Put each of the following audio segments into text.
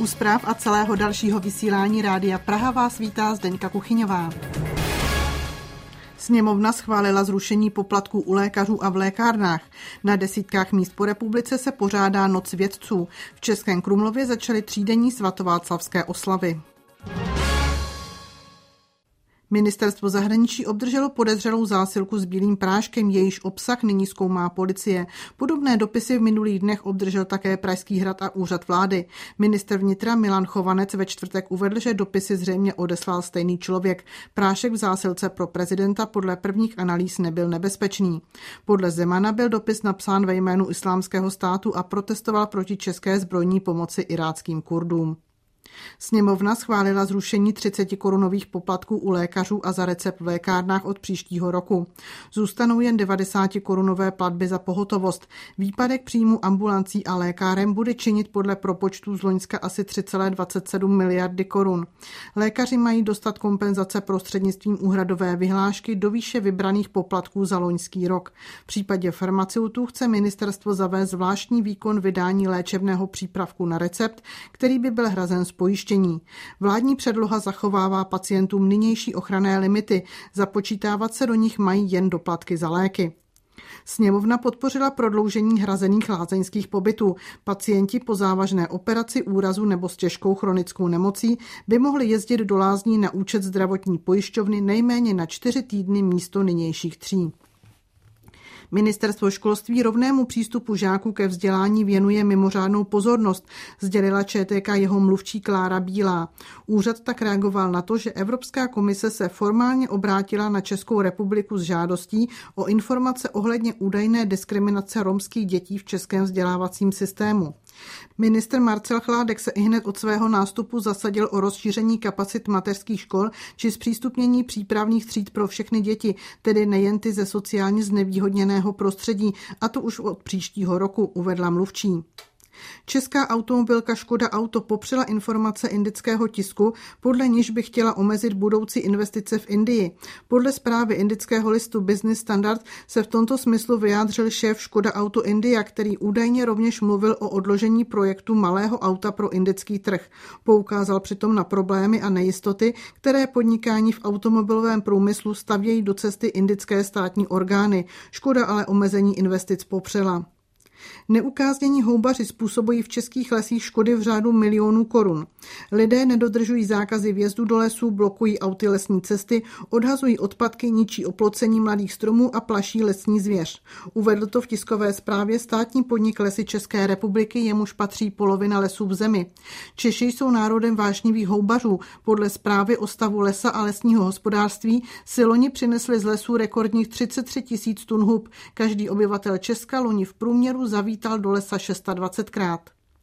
Zpráv a celého dalšího vysílání Rádia Praha vás vítá Zdeňka Kuchyňová. Sněmovna schválila zrušení poplatků u lékařů a v lékárnách. Na desítkách míst po republice se pořádá Noc vědců. V Českém Krumlově začaly třídenní svatováclavské oslavy. Ministerstvo zahraničí obdrželo podezřelou zásilku s bílým práškem, jejíž obsah nyní zkoumá policie. Podobné dopisy v minulých dnech obdržel také Pražský hrad a úřad vlády. Ministr vnitra Milan Chovanec ve čtvrtek uvedl, že dopisy zřejmě odeslal stejný člověk. Prášek v zásilce pro prezidenta podle prvních analýz nebyl nebezpečný. Podle Zemana byl dopis napsán ve jménu Islámského státu a protestoval proti české zbrojní pomoci iráckým Kurdům. Sněmovna schválila zrušení 30korunových poplatků u lékařů a za recept v lékárnách od příštího roku. Zůstanou jen 90korunové platby za pohotovost. Výpadek příjmu ambulancí a lékáren bude činit podle propočtů z loňska asi 3,27 miliardy korun. Lékaři mají dostat kompenzace prostřednictvím úhradové vyhlášky do výše vybraných poplatků za loňský rok. V případě farmaceutů chce ministerstvo zavést zvláštní výkon vydání léčebného přípravku na recept, který by byl hrazen z pojištění. Vládní předloha zachovává pacientům nynější ochranné limity, započítávat se do nich mají jen doplatky za léky. Sněmovna podpořila prodloužení hrazených lázeňských pobytů. Pacienti po závažné operaci, úrazu nebo s těžkou chronickou nemocí by mohli jezdit do lázní na účet zdravotní pojišťovny nejméně na 4 týdny místo nynějších 3. Ministerstvo školství rovnému přístupu žáků ke vzdělání věnuje mimořádnou pozornost, sdělila ČTK jeho mluvčí Klára Bílá. Úřad tak reagoval na to, že Evropská komise se formálně obrátila na Českou republiku s žádostí o informace ohledně údajné diskriminace romských dětí v českém vzdělávacím systému. Ministr Marcel Chládek se ihned od svého nástupu zasadil o rozšíření kapacit mateřských škol či zpřístupnění přípravných tříd pro všechny děti, tedy nejen ty ze sociálně znevýhodněného prostředí, a to už od příštího roku, uvedla mluvčí. Česká automobilka Škoda Auto popřela informace indického tisku, podle níž by chtěla omezit budoucí investice v Indii. Podle zprávy indického listu Business Standard se v tomto smyslu vyjádřil šéf Škoda Auto India, který údajně rovněž mluvil o odložení projektu malého auta pro indický trh. Poukázal přitom na problémy a nejistoty, které podnikání v automobilovém průmyslu stavějí do cesty indické státní orgány. Škoda ale omezení investic popřela. Neukáznění houbaři způsobují v českých lesích škody v řádu milionů korun. Lidé nedodržují zákazy vjezdu do lesů, blokují auty lesní cesty, odhazují odpadky, ničí oplocení mladých stromů a plaší lesní zvěř. Uvedl to v tiskové zprávě státní podnik Lesy České republiky, jemuž patří polovina lesů v zemi. Češi jsou národem vášnivých houbařů. Podle zprávy o stavu lesa a lesního hospodářství si loni přinesli z lesů rekordních 33 000 tun hub. Každý obyvatel Česka loni v průměru zavítal do lesa 26krát.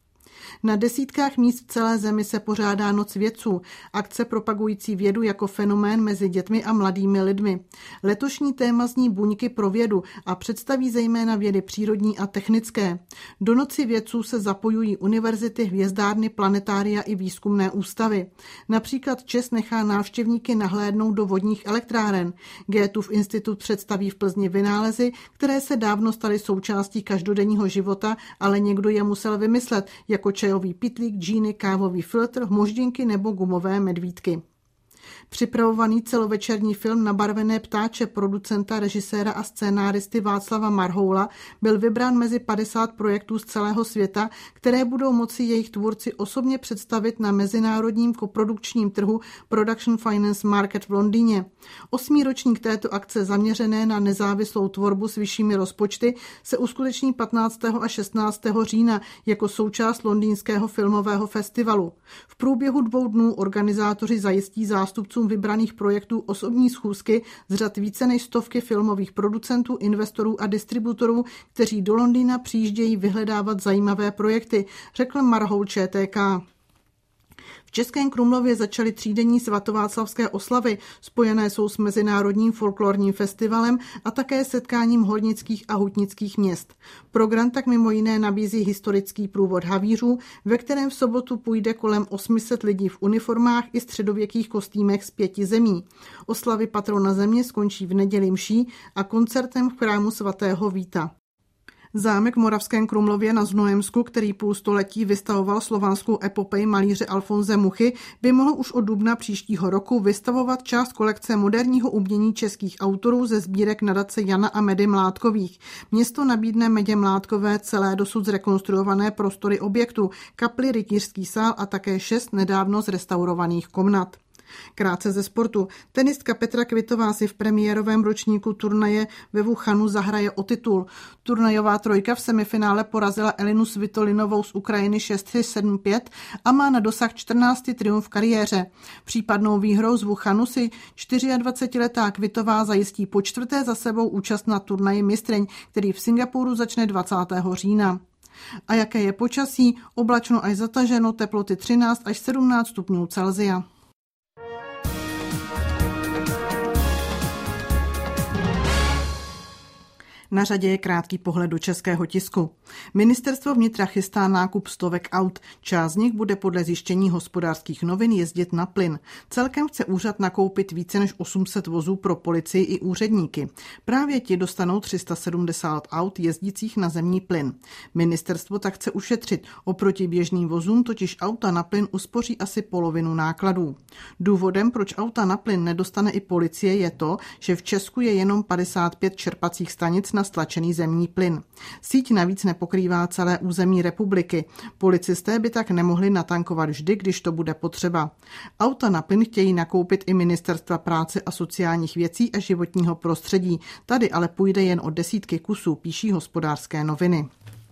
Na desítkách míst v celé zemi se pořádá Noc vědců, akce propagující vědu jako fenomén mezi dětmi a mladými lidmi. Letošní téma zní Buňky pro vědu a představí zejména vědy přírodní a technické. Do Noci vědců se zapojují univerzity, hvězdárny, planetária i výzkumné ústavy. Například ČES nechá návštěvníky nahlédnout do vodních elektráren. Goethův institut představí v Plzni vynálezy, které se dávno staly součástí každodenního života, ale někdo je musel vymyslet, jako čajový pytlík, džíny, kávový filtr, moždinky nebo gumové medvídky. Připravovaný celovečerní film Nabarvené ptáče producenta, režiséra a scénáristy Václava Marhoula byl vybrán mezi 50 projektů z celého světa, které budou moci jejich tvůrci osobně představit na mezinárodním koprodukčním trhu Production Finance Market v Londýně. 8. ročník této akce zaměřené na nezávislou tvorbu s vyššími rozpočty se uskuteční 15. a 16. října jako součást londýnského filmového festivalu. V průběhu 2 dnů organizátoři zajistí zástupcům vybraných projektů osobní schůzky z řad více než 100 filmových producentů, investorů a distributorů, kteří do Londýna přijíždějí vyhledávat zajímavé projekty, řekl Marhoul ČTK. V Českém Krumlově začaly třídenní svatováclavské oslavy, spojené jsou s Mezinárodním folklorním festivalem a také setkáním hornických a hutnických měst. Program tak mimo jiné nabízí historický průvod havířů, ve kterém v sobotu půjde kolem 800 lidí v uniformách i středověkých kostýmech z 5 zemí. Oslavy patrona země skončí v neděli mší a koncertem v chrámu svatého Víta. Zámek v Moravském Krumlově na Znojemsku, který půl století vystavoval slovanskou epopej malíře Alfonse Muchy, by mohl už od dubna příštího roku vystavovat část kolekce moderního umění českých autorů ze sbírek nadace Jana a Medy Mládkových. Město nabídne Medě Mládkové celé dosud zrekonstruované prostory objektu, kapli, rytířský sál a také 6 nedávno zrestaurovaných komnat. Krátce ze sportu. Tenistka Petra Kvitová si v premiérovém ročníku turnaje ve Wuhanu zahraje o titul. Turnajová trojka v semifinále porazila Elinu Svitolinovou z Ukrajiny 6-3, 7-5 a má na dosah 14. triumf v kariéře. Případnou výhrou z Wuhanu si 24letá Kvitová zajistí po 4. za sebou účast na turnaji mistryň, který v Singapuru začne 20. října. A jaké je počasí? Oblačno až zataženo, teploty 13 až 17 stupňů Celsia. Na řadě je krátký pohled do českého tisku. Ministerstvo vnitra chystá nákup stovek aut. Část z nich bude podle zjištění Hospodářských novin jezdit na plyn. Celkem chce úřad nakoupit více než 800 vozů pro policii i úředníky. Právě ti dostanou 370 aut jezdících na zemní plyn. Ministerstvo tak chce ušetřit. Oproti běžným vozům totiž auta na plyn uspoří asi polovinu nákladů. Důvodem, proč auta na plyn nedostane i policie, je to, že v Česku je jenom 55 čerpacích stanic na stlačený zemní plyn. Síť navíc nepokrývá celé území republiky. Policisté by tak nemohli natankovat vždy, když to bude potřeba. Auta na plyn chtějí nakoupit i Ministerstva práce a sociálních věcí a životního prostředí. Tady ale půjde jen o desítky kusů, píší Hospodářské noviny.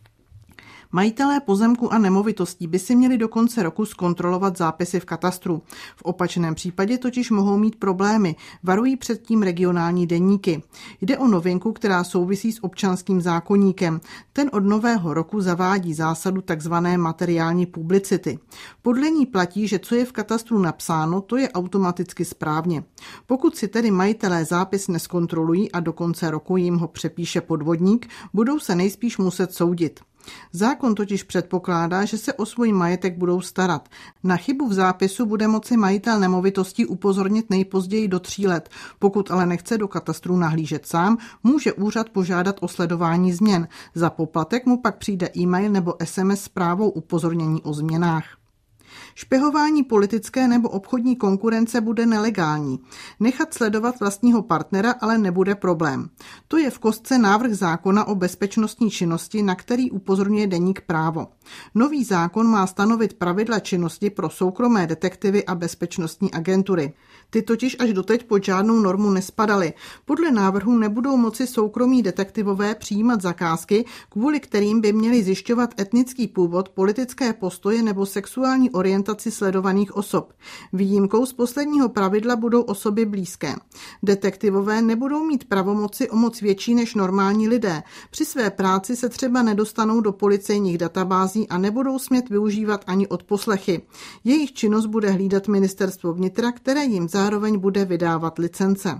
Majitelé pozemku a nemovitostí by si měli do konce roku zkontrolovat zápisy v katastru. V opačném případě totiž mohou mít problémy, varují před tím regionální deníky. Jde o novinku, která souvisí s občanským zákoníkem. Ten od nového roku zavádí zásadu tzv. Materiální publicity. Podle ní platí, že co je v katastru napsáno, to je automaticky správně. Pokud si tedy majitelé zápis neskontrolují a do konce roku jim ho přepíše podvodník, budou se nejspíš muset soudit. Zákon totiž předpokládá, že se o svůj majetek budou starat. Na chybu v zápisu bude moci majitel nemovitostí upozornit nejpozději do 3 let. Pokud ale nechce do katastru nahlížet sám, může úřad požádat o sledování změn. Za poplatek mu pak přijde e-mail nebo SMS zprávou upozornění o změnách. Špehování politické nebo obchodní konkurence bude nelegální. Nechat sledovat vlastního partnera ale nebude problém. To je v kostce návrh zákona o bezpečnostní činnosti, na který upozorňuje deník Právo. Nový zákon má stanovit pravidla činnosti pro soukromé detektivy a bezpečnostní agentury. Ty totiž až doteď pod žádnou normu nespadaly. Podle návrhu nebudou moci soukromí detektivové přijímat zakázky, kvůli kterým by měli zjišťovat etnický původ, politické postoje nebo sexuální orientaci sledovaných osob. Výjimkou z posledního pravidla budou osoby blízké. Detektivové nebudou mít pravomoci o moc větší než normální lidé. Při své práci se třeba nedostanou do policejních databází a nebudou smět využívat ani odposlechy. Jejich činnost bude hlídat Ministerstvo vnitra, které jim zároveň bude vydávat licence.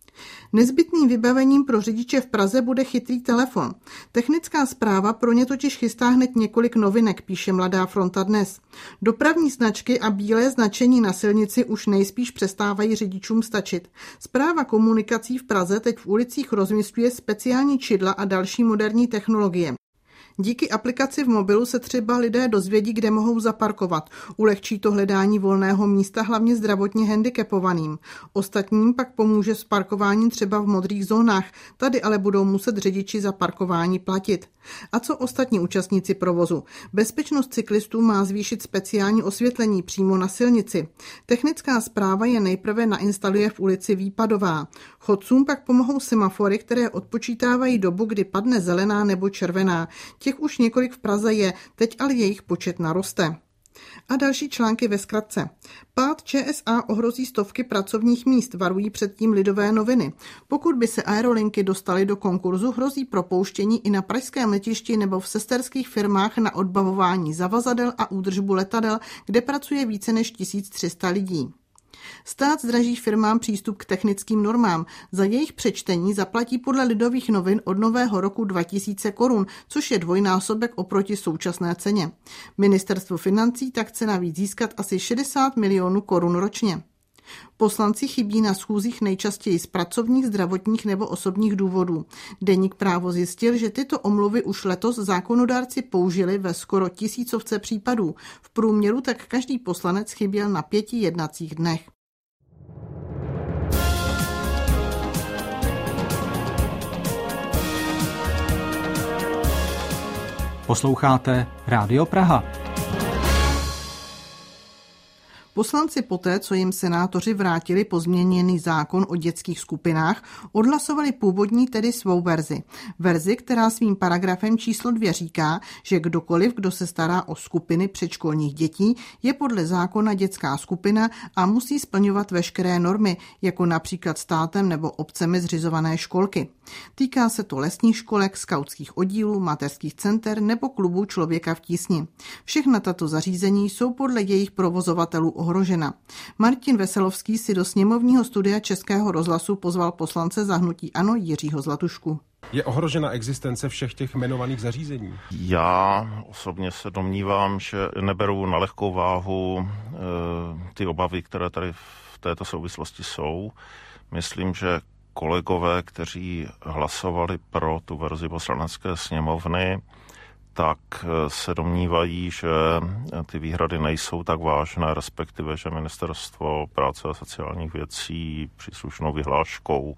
Nezbytným vybavením pro řidiče v Praze bude chytrý telefon. Technická správa pro ně totiž chystá hned několik novinek, píše Mladá fronta dnes. Dopravní značky a bílé značení na silnici už nejspíš přestávají řidičům stačit. Správa komunikací v Praze teď v ulicích rozmisťuje speciální čidla a další moderní technologie. Díky aplikaci v mobilu se třeba lidé dozvědí, kde mohou zaparkovat. Ulehčí to hledání volného místa hlavně zdravotně handicapovaným. Ostatním pak pomůže s parkováním třeba v modrých zónách. Tady ale budou muset řidiči za parkování platit. A co ostatní účastníci provozu? Bezpečnost cyklistů má zvýšit speciální osvětlení přímo na silnici. Technická správa je nejprve nainstaluje v ulici Výpadová. Chodcům pak pomohou semafory, které odpočítávají dobu, kdy padne zelená nebo červená. Těch už několik v Praze je, teď ale jejich počet naroste. A další články ve zkratce. Pád ČSA ohrozí stovky pracovních míst, varují předtím Lidové noviny. Pokud by se aerolinky dostaly do konkurzu, hrozí propouštění i na pražském letišti nebo v sesterských firmách na odbavování zavazadel a údržbu letadel, kde pracuje více než 1300 lidí. Stát zdraží firmám přístup k technickým normám. Za jejich přečtení zaplatí podle Lidových novin od nového roku 2000 korun, což je dvojnásobek oproti současné ceně. Ministerstvo financí tak chce navíc získat asi 60 milionů korun ročně. Poslanci chybí na schůzích nejčastěji z pracovních, zdravotních nebo osobních důvodů. Deník Právo zjistil, že tyto omluvy už letos zákonodárci použili ve skoro 1000 případů. V průměru tak každý poslanec chyběl na 5 jednacích dnech. Posloucháte Rádio Praha. Poslanci poté, co jim senátoři vrátili pozměněný zákon o dětských skupinách, odhlasovali původní, tedy svou verzi. Verzi, která svým paragrafem číslo 2 říká, že kdokoliv, kdo se stará o skupiny předškolních dětí, je podle zákona dětská skupina a musí splňovat veškeré normy, jako například státem nebo obcemi zřizované školky. Týká se to lesních školek, skautských oddílů, mateřských center nebo klubů Člověka v tísni. Všechna tato zařízení jsou podle jejich provozovatelů ohrožena. Martin Veselovský si do sněmovního studia Českého rozhlasu pozval poslance za hnutí ANO Jiřího Zlatušku. Je ohrožena existence všech těch jmenovaných zařízení? Já osobně se domnívám, že neberu na lehkou váhu ty obavy, které tady v této souvislosti jsou. Myslím, že kolegové, kteří hlasovali pro tu verzi Poslanecké sněmovny, tak se domnívají, že ty výhrady nejsou tak vážné, respektive, že Ministerstvo práce a sociálních věcí příslušnou vyhláškou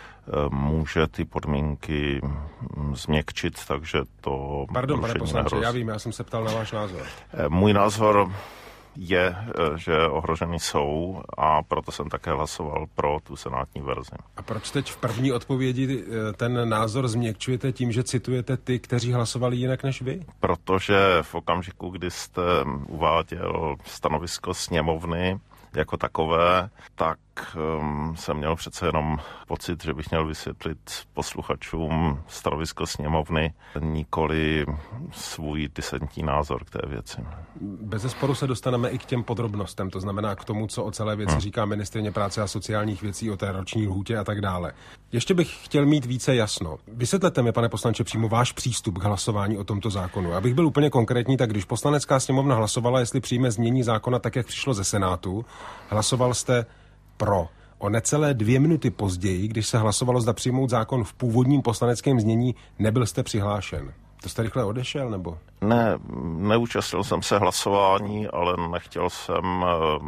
může ty podmínky změkčit, takže to... Pardon, pane poslanče, já vím, já jsem se ptal na váš názor. Můj názor je, že ohroženy jsou a proto jsem také hlasoval pro tu senátní verzi. A proč teď v první odpovědi ten názor změkčujete tím, že citujete ty, kteří hlasovali jinak než vy? Protože v okamžiku, kdy jste uváděl stanovisko sněmovny jako takové, tak jsem měl přece jenom pocit, že bych měl vysvětlit posluchačům stanovisko sněmovny, nikoli svůj disentní názor k té věci. Bezesporu se dostaneme i k těm podrobnostem, to znamená k tomu, co o celé věci říká ministryně práce a sociálních věcí, o té roční lhůtě a tak dále. Ještě bych chtěl mít více jasno. Vysvětlete mi, pane poslanče, přímo váš přístup k hlasování o tomto zákonu. Abych byl úplně konkrétní, tak když Poslanecká sněmovna hlasovala, jestli přijme znění zákona tak, jak přišlo ze Senátu, hlasoval jste pro. O necelé 2 minuty později, když se hlasovalo, zda přijmout zákon v původním poslaneckém znění, nebyl jste přihlášen. To jste rychle odešel, nebo? Ne, neúčastnil jsem se hlasování, ale nechtěl jsem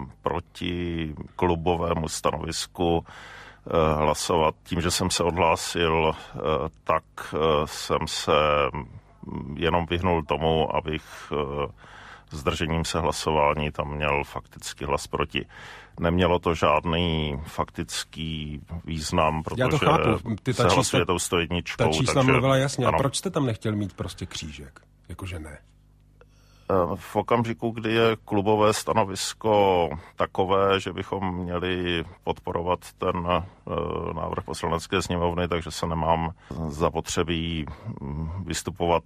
proti klubovému stanovisku hlasovat. Tím, že jsem se odhlásil, tak jsem se jenom vyhnul tomu, abych zdržením se hlasování tam měl fakticky hlas proti. Nemělo to žádný faktický význam, protože já to chápu. se hlasuje tou 101. Ta čísla mluvila jasně. Ano. A proč jste tam nechtěl mít prostě křížek? Jakože ne? V okamžiku, kdy je klubové stanovisko takové, že bychom měli podporovat ten návrh Poslanecké sněmovny, takže se nemám zapotřebí vystupovat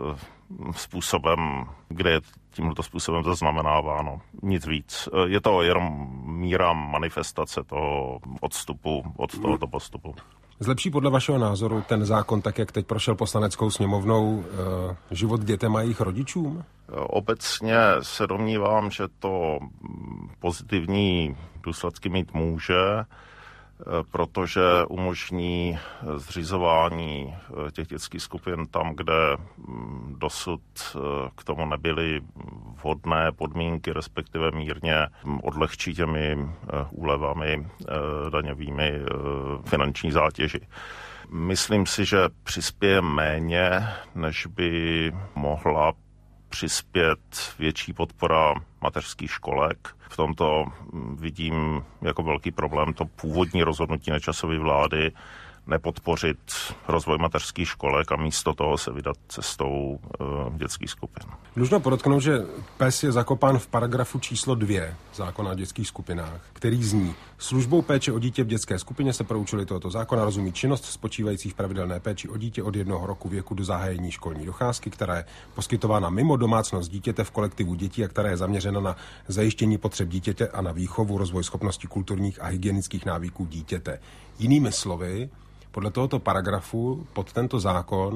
způsobem, kde je tímto způsobem zaznamenáváno. Nic víc. Je to jenom míra manifestace toho odstupu od tohoto postupu. Zlepší podle vašeho názoru ten zákon, tak jak teď prošel Poslaneckou sněmovnou, život dětem a jejich rodičům? Obecně se domnívám, že to pozitivní důsledky mít může, protože umožní zřizování těch dětských skupin tam, kde dosud k tomu nebyly vhodné podmínky, respektive mírně odlehčí těmi úlevami daňovými finanční zátěži. Myslím si, že přispěje méně, než by mohla přispět větší podpora mateřských školek. V tomto vidím jako velký problém to původní rozhodnutí Nečasovy vlády nepodpořit rozvoj mateřských školek a místo toho se vydat cestou dětských skupin. Dlužno podotknout, že pes je zakopán v paragrafu číslo 2 zákona o dětských skupinách, který zní: službou péče o dítě v dětské skupině se pro účely tohoto zákona rozumí činnost spočívající v pravidelné péči o dítě od 1 roku věku do zahájení školní docházky, která je poskytována mimo domácnost dítěte v kolektivu dětí a která je zaměřena na zajištění potřeb dítěte a na výchovu, rozvoj schopností kulturních a hygienických návyků dítěte. Jinými slovy, podle tohoto paragrafu pod tento zákon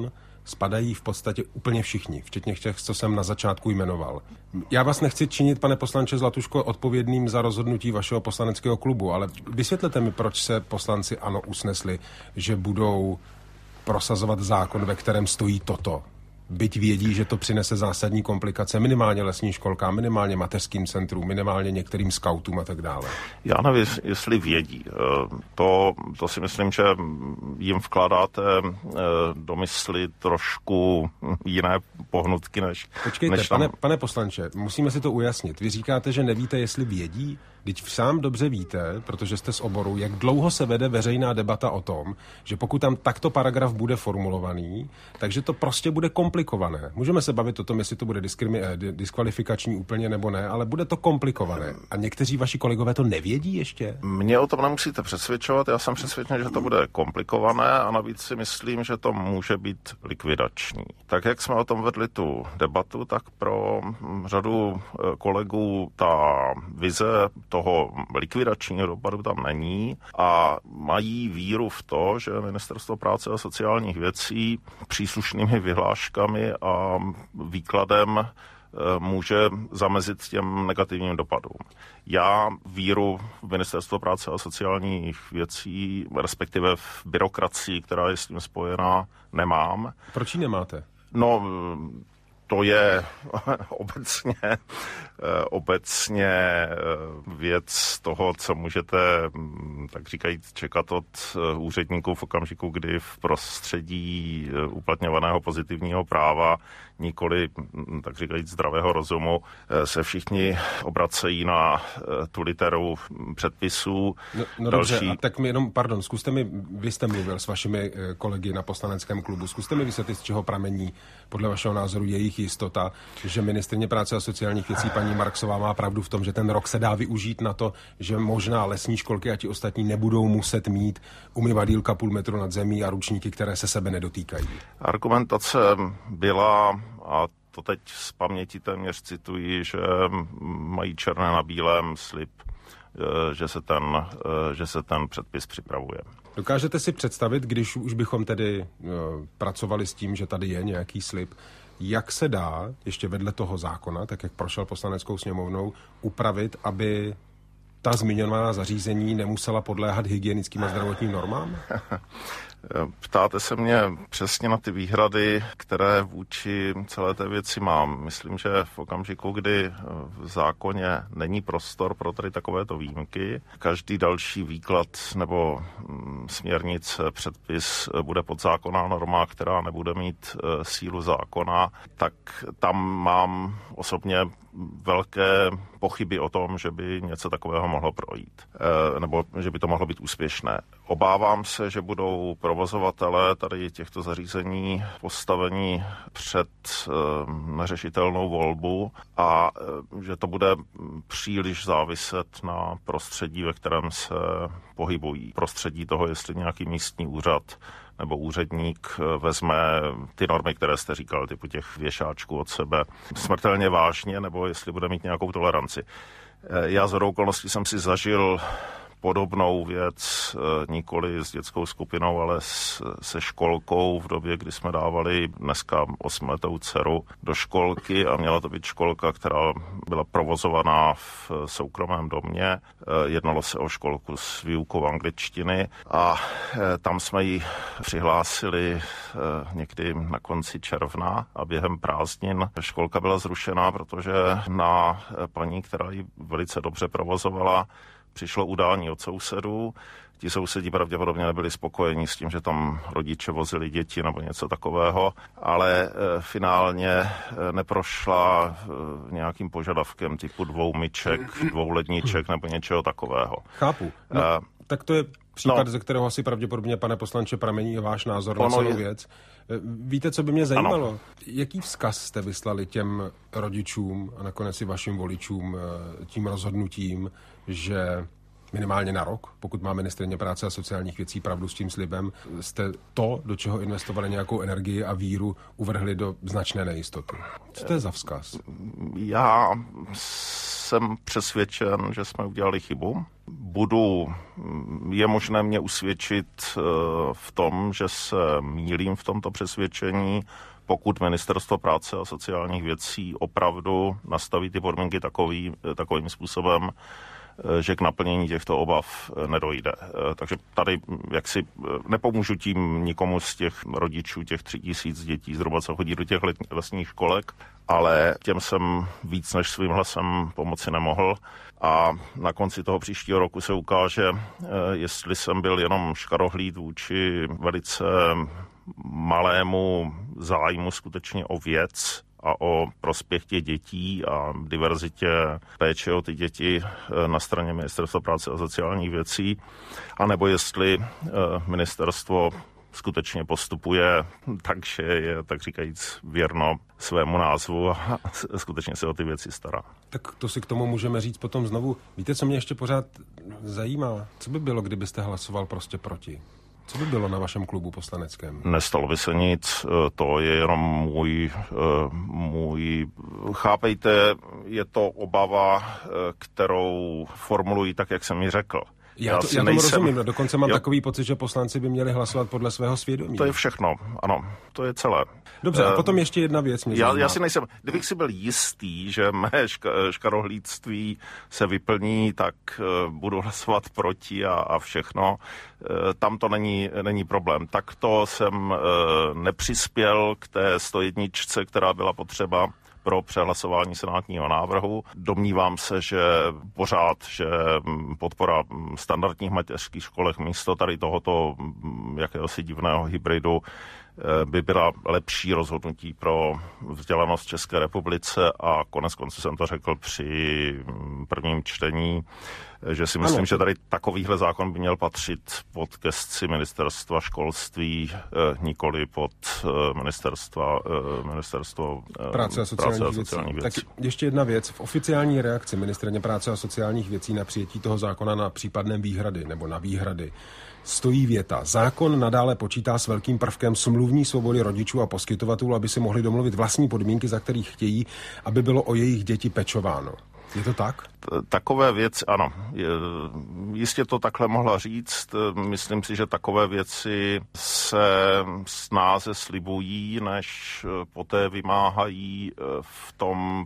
spadají v podstatě úplně všichni, včetně těch, co jsem na začátku jmenoval. Já vás nechci činit, pane poslanče Zlatuško, odpovědným za rozhodnutí vašeho poslaneckého klubu, ale vysvětlete mi, proč se poslanci ANO usnesli, že budou prosazovat zákon, ve kterém stojí toto. Byť vědí, že to přinese zásadní komplikace minimálně lesním školkám, minimálně mateřským centrům, minimálně některým skautům a tak dále. Já nevím, jestli vědí. To si myslím, že jim vkládáte do mysli trošku jiné pohnutky než... Počkejte, pane poslanče, musíme si to ujasnit. Vy říkáte, že nevíte, jestli vědí? Vždyť sám dobře víte, protože jste z oboru, jak dlouho se vede veřejná debata o tom, že pokud tam takto paragraf bude formulovaný, takže to prostě bude komplikované. Můžeme se bavit o tom, jestli to bude diskvalifikační úplně nebo ne, ale bude to komplikované. A někteří vaši kolegové to nevědí ještě? Mě o tom nemusíte přesvědčovat, já jsem přesvědčen, že to bude komplikované a navíc si myslím, že to může být likvidační. Tak jak jsme o tom vedli tu debatu, tak pro řadu kolegů ta vize toho likvidačního dopadu tam není a mají víru v to, že Ministerstvo práce a sociálních věcí příslušnými vyhláškami a výkladem může zamezit těm negativním dopadům. Já víru v Ministerstvo práce a sociálních věcí, respektive v byrokracii, která je s tím spojená, nemám. Proč ji nemáte? No, to je obecně věc toho, co můžete, tak říkajíc, čekat od úředníků v okamžiku, kdy v prostředí uplatňovaného pozitivního práva, nikoli, tak říkajíc, zdravého rozumu, se všichni obracejí na tu literu předpisů. No dobře, a tak mi jenom, vy jste mluvil s vašimi kolegy na poslaneckém klubu, zkuste mi vysvětlit, z čeho pramení podle vašeho názoru jejich jistota, že ministryně práce a sociálních věcí paní Marksová má pravdu v tom, že ten rok se dá využít na to, že možná lesní školky a ti ostatní nebudou muset mít umyvadýlka 0,5 metru nad zemí a ručníky, které se sebe nedotýkají. Argumentace byla, a to teď z paměti téměř cituji, že mají černé na bílém slib, že se ten předpis připravuje. Dokážete si představit, když už bychom tedy pracovali s tím, že tady je nějaký slib, jak se dá ještě vedle toho zákona, tak jak prošel poslaneckou sněmovnou, upravit, aby ta zmiňovaná zařízení nemusela podléhat hygienickým a zdravotním normám? Ptáte se mě přesně na ty výhrady, které vůči celé té věci mám. Myslím, že v okamžiku, kdy v zákoně není prostor pro tady takovéto výjimky, každý další výklad nebo směrnice, předpis bude podzákonná norma, která nebude mít sílu zákona, tak tam mám osobně velké pochyby o tom, že by něco takového mohlo projít, nebo že by to mohlo být úspěšné. Obávám se, že budou provozovatelé tady těchto zařízení postavení před neřešitelnou volbu a že to bude příliš záviset na prostředí, ve kterém se pohybují. Prostředí toho, jestli nějaký místní úřad nebo úředník vezme ty normy, které jste říkal, typu těch věšáčků od sebe smrtelně vážně, nebo jestli bude mít nějakou toleranci. Já shodou okolností jsem si zažil podobnou věc, nikoli s dětskou skupinou, ale se školkou v době, kdy jsme dávali dneska 8letou dceru do školky a měla to být školka, která byla provozovaná v soukromém domě. Jednalo se o školku s výukou angličtiny a tam jsme ji přihlásili někdy na konci června a během prázdnin školka byla zrušená, protože na paní, která ji velice dobře provozovala, přišlo udání od sousedů. Ti sousedi pravděpodobně nebyli spokojeni s tím, že tam rodiče vozili děti nebo něco takového, ale finálně neprošla nějakým požadavkem typu 2 myček, 2 ledniček nebo něčeho takového. Chápu. No, tak to je případ, ze kterého asi pravděpodobně, pane poslanče, pramení váš názor na celou věc. Víte, co by mě zajímalo? Ano. Jaký vzkaz jste vyslali těm rodičům a nakonec i vašim voličům tím rozhodnutím, že minimálně na rok, pokud má ministryně práce a sociálních věcí pravdu s tím slibem, jste to, do čeho investovali nějakou energii a víru, uvrhli do značné nejistoty? Co to je za vzkaz? Já jsem přesvědčen, že jsme udělali chybu. Je možné mě usvědčit v tom, že se mýlím v tomto přesvědčení, pokud Ministerstvo práce a sociálních věcí opravdu nastaví ty podmínky takovým způsobem, že k naplnění těchto obav nedojde. Takže tady jaksi nepomůžu tím nikomu z těch rodičů, těch 3000 dětí, zhruba co chodí do těch lesních školek, ale těm jsem víc než svým hlasem pomoci nemohl. A na konci toho příštího roku se ukáže, jestli jsem byl jenom škarohlíd vůči velice malému zájmu skutečně o věc a o prospěch těch dětí a diverzitě péče o ty děti na straně Ministerstva práce a sociálních věcí, anebo jestli ministerstvo skutečně postupuje tak, že je, tak říkajíc, věrno svému názvu a skutečně se o ty věci stará. Tak to si k tomu můžeme říct potom znovu. Víte, co mě ještě pořád zajímá? Co by bylo, kdybyste hlasoval prostě proti? Co by bylo na vašem klubu poslaneckém? Nestalo by se nic, to je jenom můj... Chápejte, je to obava, kterou formuluji tak, jak jsem ji řekl. Já tomu rozumím, dokonce mám takový pocit, že poslanci by měli hlasovat podle svého svědomí. To je všechno, ano, to je celé. Dobře, a potom ještě jedna věc mě zajímá. Já si nejsem, kdybych si byl jistý, že mé škarohlídství se vyplní, tak budu hlasovat proti a všechno. Tam to není problém. Takto jsem nepřispěl k té 101, která byla potřeba pro přehlasování senátního návrhu. Domnívám se, že podpora standardních mateřských školek místo tady tohoto jakéhosi divného hybridu by byla lepší rozhodnutí pro vzdělanost v České republice a koneckonců jsem to řekl při prvním čtení, že si myslím, že tady takovýhle zákon by měl patřit pod gesci Ministerstva školství, nikoli pod Ministerstvo práce a sociálních věcí. Tak ještě jedna věc. V oficiální reakci ministryně práce a sociálních věcí na přijetí toho zákona na případné výhrady nebo na výhrady stojí věta. Zákon nadále počítá s velkým prvkem smluvní svobody rodičů a poskytovatelů, aby si mohli domluvit vlastní podmínky, za kterých chtějí, aby bylo o jejich děti pečováno. Je to tak? Takové věci, ano. Jistě to takhle mohla říct. Myslím si, že takové věci se snáze slibují, než poté vymáhají v tom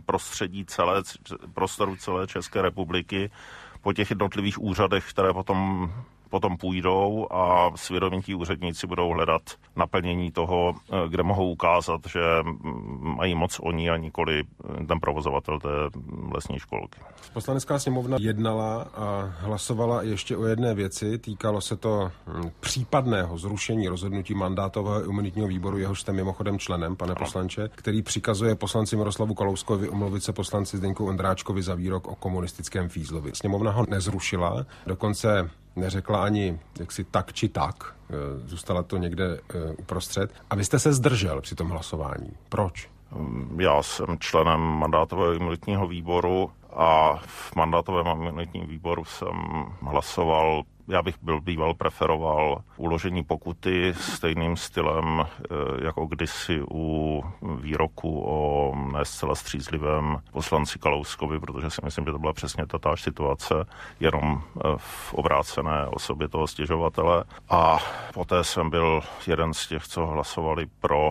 prostoru celé České republiky po těch jednotlivých úřadech, které potom půjdou a svědomití úředníci budou hledat naplnění toho, kde mohou ukázat, že mají moc oni a nikoli ten provozovatel té lesní školky. Poslanecká sněmovna jednala a hlasovala ještě o jedné věci. Týkalo se to případného zrušení rozhodnutí mandátového a imunitního výboru, jehož jste mimochodem členem, pane poslanče, který přikazuje poslanci Miroslavu Kalouskovi omluvit se poslanci Zdeňku Ondráčkovi za výrok o komunistickém fízlovi. Sněmovna ho nezrušila, dokonce neřekla ani jaksi tak či tak, zůstala to někde uprostřed. A vy jste se zdržel při tom hlasování. Proč? Já jsem členem mandátového imunitního výboru a v mandátovém imunitním výboru jsem hlasoval, já bych býval preferoval uložení pokuty stejným stylem jako kdysi u výroku o ne zcela střízlivém poslanci Kalouskovi, protože si myslím, že to byla přesně tatáž situace, jenom v obrácené osobě toho stěžovatele. A poté jsem byl jeden z těch, co hlasovali pro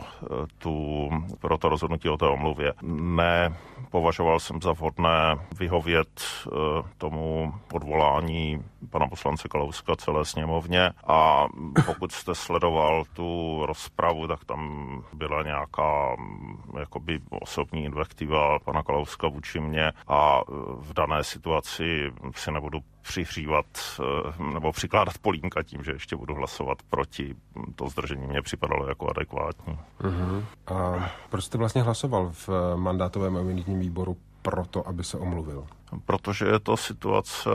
to rozhodnutí o té omluvě. Považoval jsem za vhodné vyhovět tomu odvolání pana poslance Kalouska celé sněmovně a pokud jste sledoval tu rozpravu, tak tam byla nějaká jakoby osobní invektiva pana Kalouska vůči mně a v dané situaci si nebudu přihřívat nebo přikládat polínka tím, že ještě budu hlasovat proti. To zdržení mě připadalo jako adekvátní. Uh-huh. A proč jste vlastně hlasoval v mandátovém a imunitním výboru proto, aby se omluvil? Protože je to situace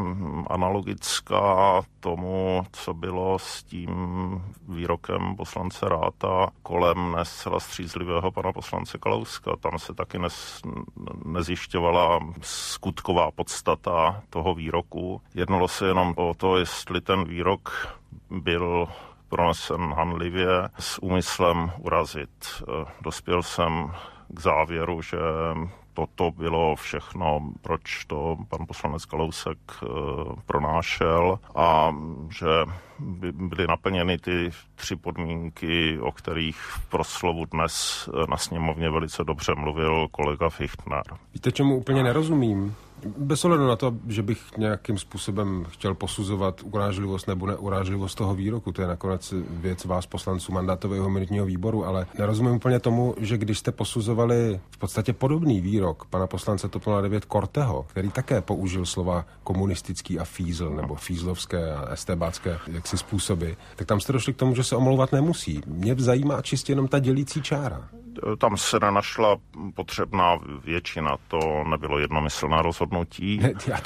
analogická tomu, co bylo s tím výrokem poslance Ratha kolem nescela střízlivého pana poslance Kalouska. Tam se taky nezjišťovala skutková podstata toho výroku. Jednalo se jenom o to, jestli ten výrok byl pronesen hanlivě s úmyslem urazit. Dospěl jsem k závěru, že toto bylo všechno, proč to pan poslanec Kalousek pronášel a že by byly naplněny ty 3 podmínky, o kterých v proslovu dnes na sněmovně velice dobře mluvil kolega Fichtner. Víte, čemu úplně nerozumím? Bez ohledu na to, že bych nějakým způsobem chtěl posuzovat urážlivost nebo neurážlivost toho výroku, to je nakonec věc vás poslanců mandátového imunitního výboru, ale nerozumím úplně tomu, že když jste posuzovali v podstatě podobný výrok pana poslance TOP 09 Korteho, který také použil slova komunistický a fízl, nebo fízlovské a estébácké jaksi způsoby, tak tam jste došli k tomu, že se omlouvat nemusí. Mě zajímá čistě jenom ta dělící čára. Tam se nenašla potřebná většina, to nebylo jednomyslné rozhodnutí.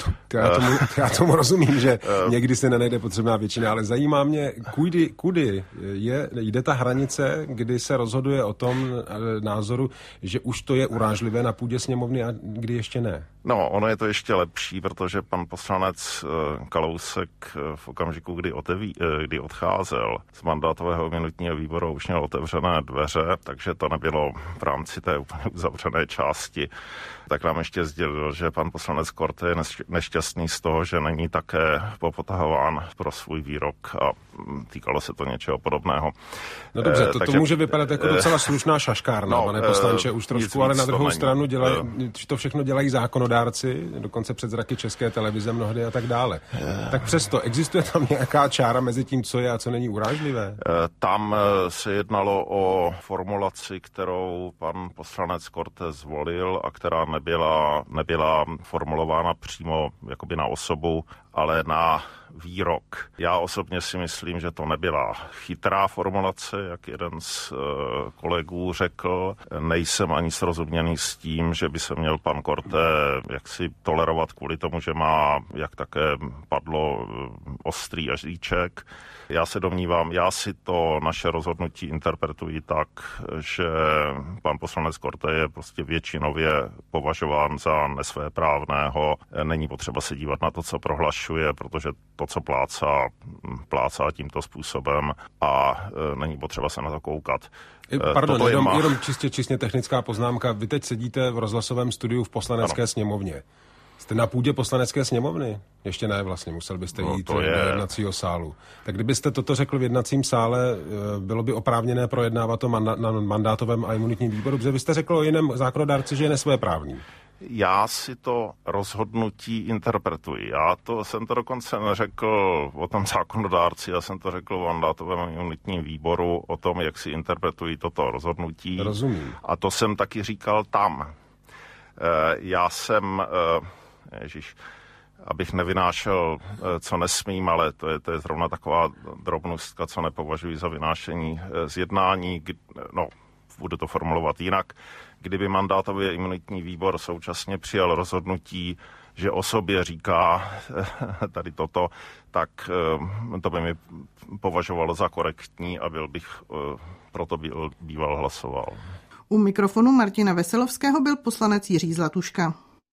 Já tomu rozumím, že někdy se nenajde potřebná většina, ale zajímá mě, kudy jde ta hranice, kdy se rozhoduje o tom názoru, že už to je urážlivé na půdě sněmovny a kdy ještě ne. No, ono je to ještě lepší, protože pan poslanec Kalousek v okamžiku, kdy odcházel z mandátového imunitního výboru, už měl otevřené dveře, takže to nebylo v rámci té úplně uzavřené části. Tak nám ještě sdělil, že pan poslanec Korte je nešťastný z toho, že není také popotahován pro svůj výrok a týkalo se to něčeho podobného. No dobře, to může vypadat jako docela slušná šaškárna, pane poslanče, už trošku, ale na druhou stranu to všechno dělají zákonodárci, dokonce před zraky České televize mnohdy a tak dále. Tak přesto, existuje tam nějaká čára mezi tím, co je a co není urážlivé? Tam se jednalo o formulaci, kterou pan poslanec Korte zvolil a která nebyla formulována přímo jakoby na osobu, ale na výrok. Já osobně si myslím, že to nebyla chytrá formulace, jak jeden z kolegů řekl. Nejsem ani srozuměný s tím, že by se měl pan Korte jaksi tolerovat kvůli tomu, že má, jak také padlo, ostrý jazyček. Já se domnívám, já si to naše rozhodnutí interpretuji tak, že pan poslanec Korte je prostě většinově považován za nesvéprávného. Není potřeba se dívat na to, co prohlašuje, protože to, co plácá tímto způsobem a není potřeba se na to koukat. Pardon, jenom čistě technická poznámka. Vy teď sedíte v rozhlasovém studiu v Poslanecké sněmovně. Jste na půdě Poslanecké sněmovny? Ještě ne vlastně, musel byste jít do jednacího sálu. Tak kdybyste toto řekl v jednacím sále, bylo by oprávněné projednávat to na mandátovém a imunitním výboru, protože vy jste řekl o jiném zákonodárci, že je nesvéprávný. Já si to rozhodnutí interpretuji. Jsem to dokonce neřekl o tom zákonodárci, já jsem to řekl o mandátovém imunitním výboru, o tom, jak si interpretují toto rozhodnutí. Rozumím. A to jsem taky říkal tam. Já jsem... abych nevynášel, co nesmím, ale to je zrovna taková drobnostka, co nepovažuji za vynášení z jednání. Budu to formulovat jinak. Kdyby mandátový imunitní výbor současně přijal rozhodnutí, že o sobě říká tady toto, tak to by mi považovalo za korektní a proto býval hlasoval. U mikrofonu Martina Veselovského byl poslanec Jiří Zlatuška.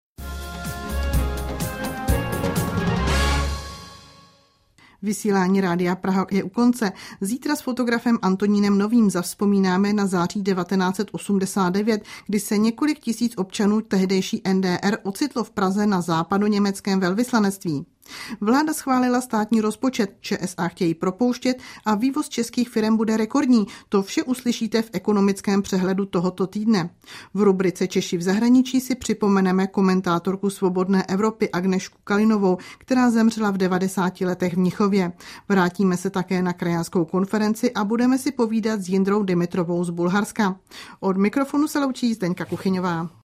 Vysílání Rádia Praha je u konce. Zítra s fotografem Antonínem Novým zavzpomínáme na září 1989, kdy se několik tisíc občanů tehdejší NDR ocitlo v Praze na západoněmeckém velvyslanectví. Vláda schválila státní rozpočet, ČSA chtějí propouštět a vývoz českých firem bude rekordní. To vše uslyšíte v ekonomickém přehledu tohoto týdne. V rubrice Češi v zahraničí si připomeneme komentátorku Svobodné Evropy Agnešku Kalinovou, která zemřela v 90 letech v Mnichově. Vrátíme se také na krajanskou konferenci a budeme si povídat s Jindrou Dimitrovou z Bulharska. Od mikrofonu se loučí Zdeňka Kuchyňová.